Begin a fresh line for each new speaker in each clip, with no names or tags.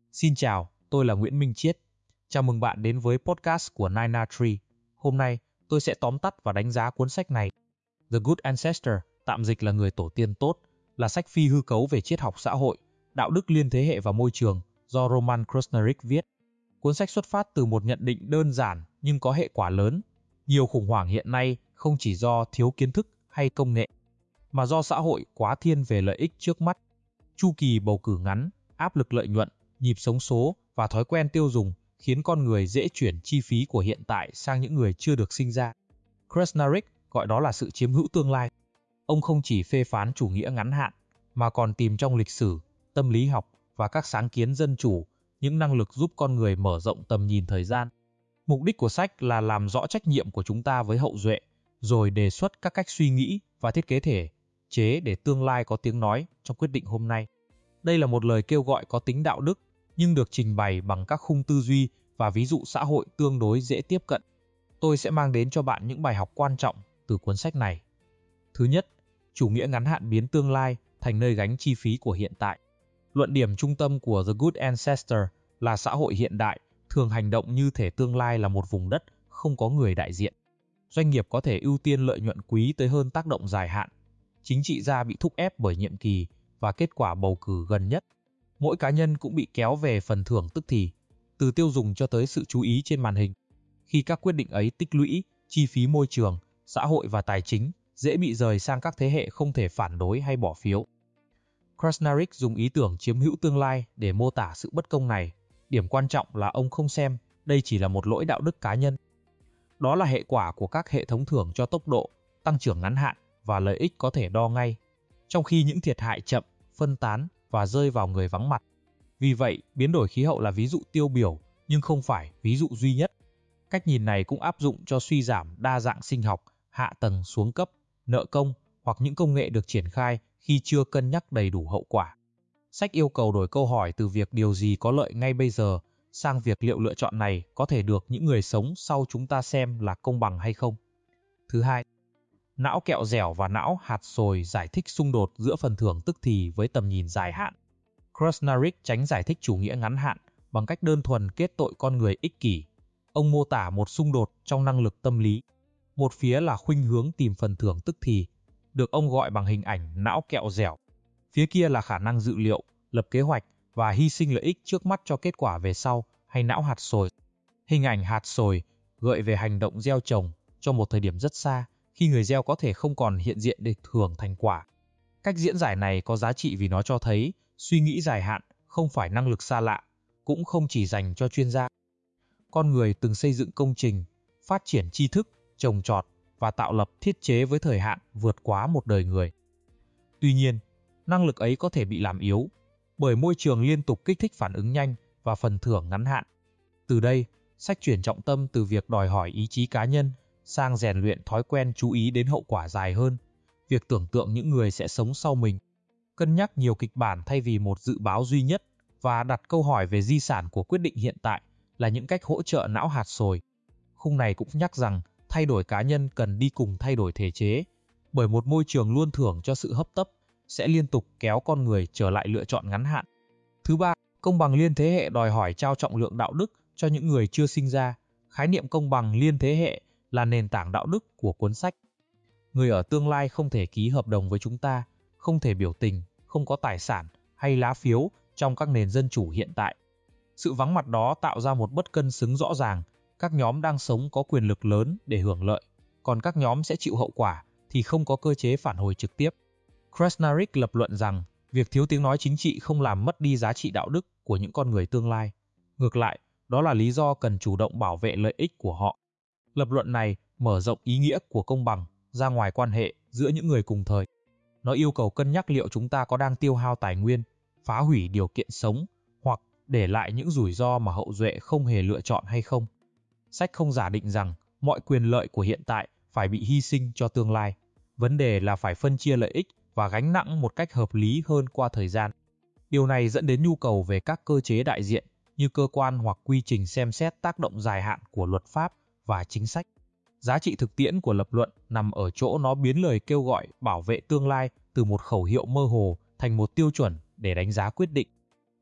Xin chào, tôi là Nguyễn Minh Chiết. Chào mừng bạn đến với podcast của Nina Tree. Hôm nay, tôi sẽ tóm tắt và đánh giá cuốn sách này. The Good Ancestor, tạm dịch là người tổ tiên tốt, là sách phi hư cấu về triết học xã hội, đạo đức liên thế hệ và môi trường do Roman Krznaric viết. Cuốn sách xuất phát từ một nhận định đơn giản nhưng có hệ quả lớn. Nhiều khủng hoảng hiện nay không chỉ do thiếu kiến thức hay công nghệ, mà do xã hội quá thiên về lợi ích trước mắt. Chu kỳ bầu cử ngắn, áp lực lợi nhuận, nhịp sống số và thói quen tiêu dùng khiến con người dễ chuyển chi phí của hiện tại sang những người chưa được sinh ra. Krznaric gọi đó là sự chiếm hữu tương lai. Ông không chỉ phê phán chủ nghĩa ngắn hạn, mà còn tìm trong lịch sử, tâm lý học và các sáng kiến dân chủ những năng lực giúp con người mở rộng tầm nhìn thời gian. Mục đích của sách là làm rõ trách nhiệm của chúng ta với hậu duệ, rồi đề xuất các cách suy nghĩ và thiết kế thể chế để tương lai có tiếng nói trong quyết định hôm nay. Đây là một lời kêu gọi có tính đạo đức, nhưng được trình bày bằng các khung tư duy và ví dụ xã hội tương đối dễ tiếp cận. Tôi sẽ mang đến cho bạn những bài học quan trọng từ cuốn sách này. Thứ nhất, chủ nghĩa ngắn hạn biến tương lai thành nơi gánh chi phí của hiện tại. Luận điểm trung tâm của The Good Ancestor là xã hội hiện đại thường hành động như thể tương lai là một vùng đất không có người đại diện. Doanh nghiệp có thể ưu tiên lợi nhuận quý tới hơn tác động dài hạn. Chính trị gia bị thúc ép bởi nhiệm kỳ và kết quả bầu cử gần nhất. Mỗi cá nhân cũng bị kéo về phần thưởng tức thì, từ tiêu dùng cho tới sự chú ý trên màn hình. Khi các quyết định ấy tích lũy, chi phí môi trường, xã hội và tài chính dễ bị rời sang các thế hệ không thể phản đối hay bỏ phiếu. Krznaric dùng ý tưởng chiếm hữu tương lai để mô tả sự bất công này. Điểm quan trọng là ông không xem đây chỉ là một lỗi đạo đức cá nhân. Đó là hệ quả của các hệ thống thưởng cho tốc độ, tăng trưởng ngắn hạn và lợi ích có thể đo ngay, trong khi những thiệt hại chậm, phân tán và rơi vào người vắng mặt. Vì vậy, biến đổi khí hậu là ví dụ tiêu biểu, nhưng không phải ví dụ duy nhất. Cách nhìn này cũng áp dụng cho suy giảm đa dạng sinh học, hạ tầng xuống cấp, nợ công hoặc những công nghệ được triển khai khi chưa cân nhắc đầy đủ hậu quả. Sách yêu cầu đổi câu hỏi từ việc điều gì có lợi ngay bây giờ sang việc liệu lựa chọn này có thể được những người sống sau chúng ta xem là công bằng hay không. Thứ hai, não kẹo dẻo và não hạt sồi giải thích xung đột giữa phần thưởng tức thì với tầm nhìn dài hạn. Krznaric tránh giải thích chủ nghĩa ngắn hạn bằng cách đơn thuần kết tội con người ích kỷ. Ông mô tả một xung đột trong năng lực tâm lý. Một phía là khuynh hướng tìm phần thưởng tức thì, được ông gọi bằng hình ảnh não kẹo dẻo. Phía kia là khả năng dự liệu, lập kế hoạch và hy sinh lợi ích trước mắt cho kết quả về sau, hay não hạt sồi. Hình ảnh hạt sồi gợi về hành động gieo trồng cho một thời điểm rất xa, khi người gieo có thể không còn hiện diện để hưởng thành quả. Cách diễn giải này có giá trị vì nó cho thấy suy nghĩ dài hạn không phải năng lực xa lạ, cũng không chỉ dành cho chuyên gia. Con người từng xây dựng công trình, phát triển tri thức, trồng trọt và tạo lập thiết chế với thời hạn vượt quá một đời người. Tuy nhiên, năng lực ấy có thể bị làm yếu bởi môi trường liên tục kích thích phản ứng nhanh và phần thưởng ngắn hạn. Từ đây, sách chuyển trọng tâm từ việc đòi hỏi ý chí cá nhân sang rèn luyện thói quen chú ý đến hậu quả dài hơn, việc tưởng tượng những người sẽ sống sau mình, cân nhắc nhiều kịch bản thay vì một dự báo duy nhất và đặt câu hỏi về di sản của quyết định hiện tại là những cách hỗ trợ não hạt sồi. Khung này cũng nhắc rằng thay đổi cá nhân cần đi cùng thay đổi thể chế, bởi một môi trường luôn thưởng cho sự hấp tấp sẽ liên tục kéo con người trở lại lựa chọn ngắn hạn. Thứ ba, công bằng liên thế hệ đòi hỏi trao trọng lượng đạo đức cho những người chưa sinh ra. Khái niệm công bằng liên thế hệ là nền tảng đạo đức của cuốn sách. Người ở tương lai không thể ký hợp đồng với chúng ta, không thể biểu tình, không có tài sản hay lá phiếu trong các nền dân chủ hiện tại. Sự vắng mặt đó tạo ra một bất cân xứng rõ ràng. Các nhóm đang sống có quyền lực lớn để hưởng lợi, còn các nhóm sẽ chịu hậu quả thì không có cơ chế phản hồi trực tiếp. Krznaric lập luận rằng việc thiếu tiếng nói chính trị không làm mất đi giá trị đạo đức của những con người tương lai. Ngược lại, đó là lý do cần chủ động bảo vệ lợi ích của họ. Lập luận này mở rộng ý nghĩa của công bằng ra ngoài quan hệ giữa những người cùng thời. Nó yêu cầu cân nhắc liệu chúng ta có đang tiêu hao tài nguyên, phá hủy điều kiện sống hoặc để lại những rủi ro mà hậu duệ không hề lựa chọn hay không. Sách không giả định rằng mọi quyền lợi của hiện tại phải bị hy sinh cho tương lai. Vấn đề là phải phân chia lợi ích và gánh nặng một cách hợp lý hơn qua thời gian. Điều này dẫn đến nhu cầu về các cơ chế đại diện như cơ quan hoặc quy trình xem xét tác động dài hạn của luật pháp và chính sách. Giá trị thực tiễn của lập luận nằm ở chỗ nó biến lời kêu gọi bảo vệ tương lai từ một khẩu hiệu mơ hồ thành một tiêu chuẩn để đánh giá quyết định.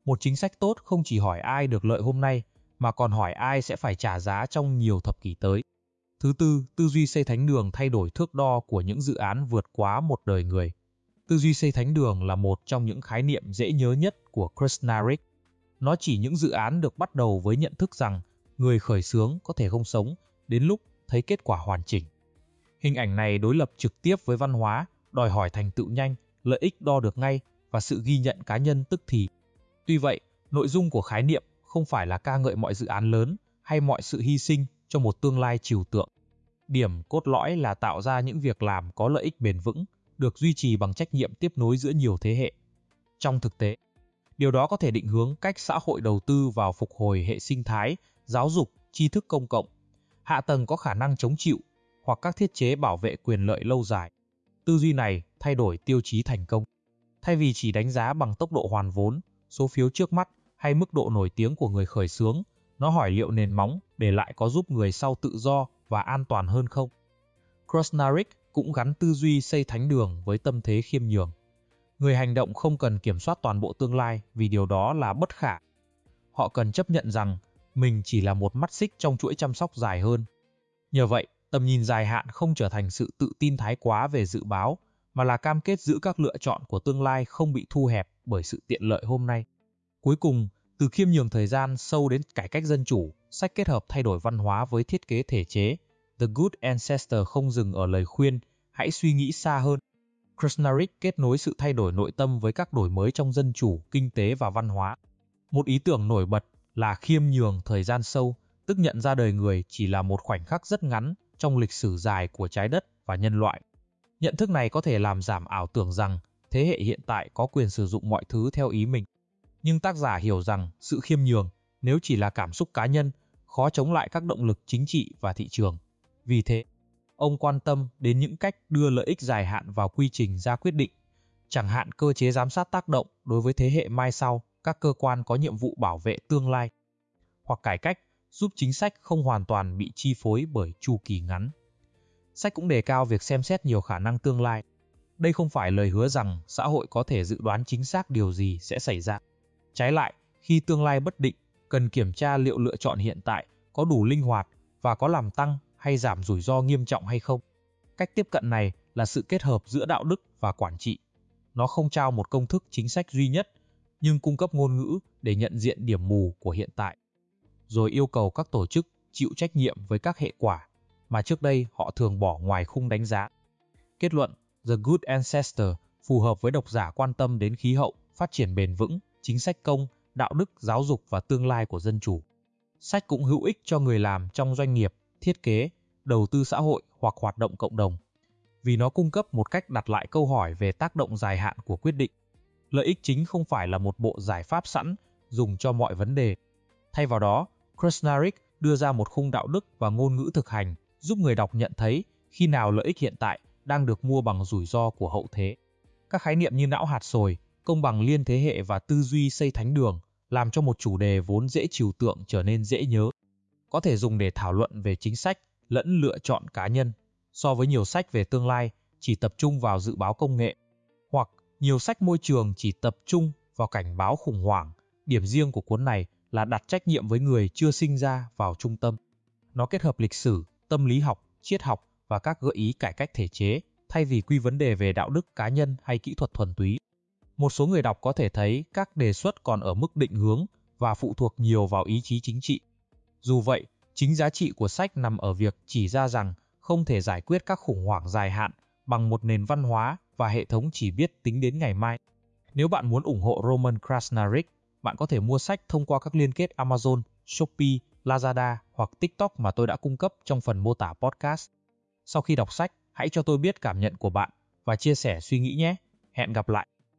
Một chính sách tốt không chỉ hỏi ai được lợi hôm nay, mà còn hỏi ai sẽ phải trả giá trong nhiều thập kỷ tới. Thứ tư, tư duy xây thánh đường thay đổi thước đo của những dự án vượt quá một đời người. Tư duy xây thánh đường là một trong những khái niệm dễ nhớ nhất của Krishnarik. Nó chỉ những dự án được bắt đầu với nhận thức rằng người khởi xướng có thể không sống đến lúc thấy kết quả hoàn chỉnh. Hình ảnh này đối lập trực tiếp với văn hóa, đòi hỏi thành tựu nhanh, lợi ích đo được ngay và sự ghi nhận cá nhân tức thì. Tuy vậy, nội dung của khái niệm không phải là ca ngợi mọi dự án lớn hay mọi sự hy sinh cho một tương lai trừu tượng. Điểm cốt lõi là tạo ra những việc làm có lợi ích bền vững, được duy trì bằng trách nhiệm tiếp nối giữa nhiều thế hệ. Trong thực tế, điều đó có thể định hướng cách xã hội đầu tư vào phục hồi hệ sinh thái, giáo dục, tri thức công cộng, hạ tầng có khả năng chống chịu hoặc các thiết chế bảo vệ quyền lợi lâu dài. Tư duy này thay đổi tiêu chí thành công. Thay vì chỉ đánh giá bằng tốc độ hoàn vốn, số phiếu trước mắt hay mức độ nổi tiếng của người khởi xướng, nó hỏi liệu nền móng để lại có giúp người sau tự do và an toàn hơn không. Krishnarik cũng gắn tư duy xây thánh đường với tâm thế khiêm nhường. Người hành động không cần kiểm soát toàn bộ tương lai vì điều đó là bất khả. Họ cần chấp nhận rằng mình chỉ là một mắt xích trong chuỗi chăm sóc dài hơn. Nhờ vậy, tầm nhìn dài hạn không trở thành sự tự tin thái quá về dự báo, mà là cam kết giữ các lựa chọn của tương lai không bị thu hẹp bởi sự tiện lợi hôm nay. Cuối cùng, từ khiêm nhường thời gian sâu đến cải cách dân chủ, sách kết hợp thay đổi văn hóa với thiết kế thể chế. The Good Ancestor không dừng ở lời khuyên, hãy suy nghĩ xa hơn. Krishnarik kết nối sự thay đổi nội tâm với các đổi mới trong dân chủ, kinh tế và văn hóa. Một ý tưởng nổi bật là khiêm nhường thời gian sâu, tức nhận ra đời người chỉ là một khoảnh khắc rất ngắn trong lịch sử dài của trái đất và nhân loại. Nhận thức này có thể làm giảm ảo tưởng rằng thế hệ hiện tại có quyền sử dụng mọi thứ theo ý mình. Nhưng tác giả hiểu rằng sự khiêm nhường, nếu chỉ là cảm xúc cá nhân, khó chống lại các động lực chính trị và thị trường. Vì thế, ông quan tâm đến những cách đưa lợi ích dài hạn vào quy trình ra quyết định, chẳng hạn cơ chế giám sát tác động đối với thế hệ mai sau, các cơ quan có nhiệm vụ bảo vệ tương lai, hoặc cải cách giúp chính sách không hoàn toàn bị chi phối bởi chu kỳ ngắn. Sách cũng đề cao việc xem xét nhiều khả năng tương lai. Đây không phải lời hứa rằng xã hội có thể dự đoán chính xác điều gì sẽ xảy ra. Trái lại, khi tương lai bất định, cần kiểm tra liệu lựa chọn hiện tại có đủ linh hoạt và có làm tăng hay giảm rủi ro nghiêm trọng hay không. Cách tiếp cận này là sự kết hợp giữa đạo đức và quản trị. Nó không trao một công thức chính sách duy nhất, nhưng cung cấp ngôn ngữ để nhận diện điểm mù của hiện tại, rồi yêu cầu các tổ chức chịu trách nhiệm với các hệ quả mà trước đây họ thường bỏ ngoài khung đánh giá. Kết luận, The Good Ancestor phù hợp với độc giả quan tâm đến khí hậu, phát triển bền vững, chính sách công, đạo đức, giáo dục và tương lai của dân chủ. Sách cũng hữu ích cho người làm trong doanh nghiệp, thiết kế, đầu tư xã hội hoặc hoạt động cộng đồng, vì nó cung cấp một cách đặt lại câu hỏi về tác động dài hạn của quyết định. Lợi ích chính không phải là một bộ giải pháp sẵn dùng cho mọi vấn đề. Thay vào đó, Krishnarik đưa ra một khung đạo đức và ngôn ngữ thực hành giúp người đọc nhận thấy khi nào lợi ích hiện tại đang được mua bằng rủi ro của hậu thế. Các khái niệm như não hạt sồi, công bằng liên thế hệ và tư duy xây thánh đường làm cho một chủ đề vốn dễ trừu tượng trở nên dễ nhớ. Có thể dùng để thảo luận về chính sách lẫn lựa chọn cá nhân, so với nhiều sách về tương lai chỉ tập trung vào dự báo công nghệ, hoặc nhiều sách môi trường chỉ tập trung vào cảnh báo khủng hoảng. Điểm riêng của cuốn này là đặt trách nhiệm với người chưa sinh ra vào trung tâm. Nó kết hợp lịch sử, tâm lý học, triết học và các gợi ý cải cách thể chế, thay vì quy vấn đề về đạo đức cá nhân hay kỹ thuật thuần túy. Một số người đọc có thể thấy các đề xuất còn ở mức định hướng và phụ thuộc nhiều vào ý chí chính trị. Dù vậy, chính giá trị của sách nằm ở việc chỉ ra rằng không thể giải quyết các khủng hoảng dài hạn bằng một nền văn hóa và hệ thống chỉ biết tính đến ngày mai. Nếu bạn muốn ủng hộ Roman Krishnarik, bạn có thể mua sách thông qua các liên kết Amazon, Shopee, Lazada hoặc TikTok mà tôi đã cung cấp trong phần mô tả podcast. Sau khi đọc sách, hãy cho tôi biết cảm nhận của bạn và chia sẻ suy nghĩ nhé. Hẹn gặp lại!